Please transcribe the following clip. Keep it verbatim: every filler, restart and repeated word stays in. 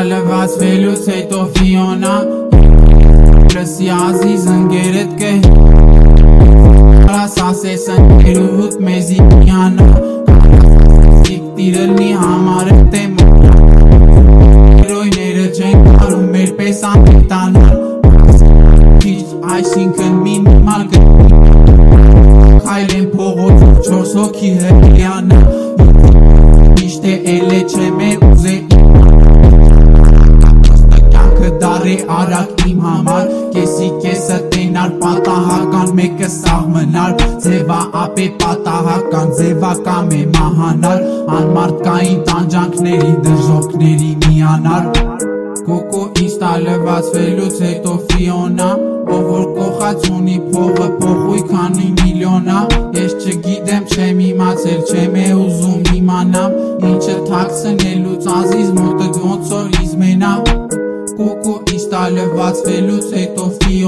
լվացվելուց հետո Ֆիոնա լսի ազիզ ընկերդ կե Արաս ասես ընկերուհուտ մեզի միանա Տիրելնի համար էտ եմ Հերոյները չեն կարում մեր պես անետանալ Այսինքն մինիմալ Քայլ են փողոցով չորս հոգի հրյանա Միշտ է էլ է չեմ է ուզե Կյանքը դարի արակ իմ համար Կեսի կեսը տենար պատահական մեկը սաղմնար Ձևա ապե պատահական ձևա կամ է մահանար Անմարդկային տանջանքների դժողքների միանար Կոկո ինստա լվացվելուց հետո Ֆիոնա Ով որ կողած ունի փողը փոխույ քանի միլիոնա Ես չգիտեմ չեմ իմացել չեմ է ուզում իմանամ Ինչը թաքցնելուց ազիզ մոտդ ոնց որ իզմենա Կոկո ինստա լվացվելուց հետո Ֆիոնա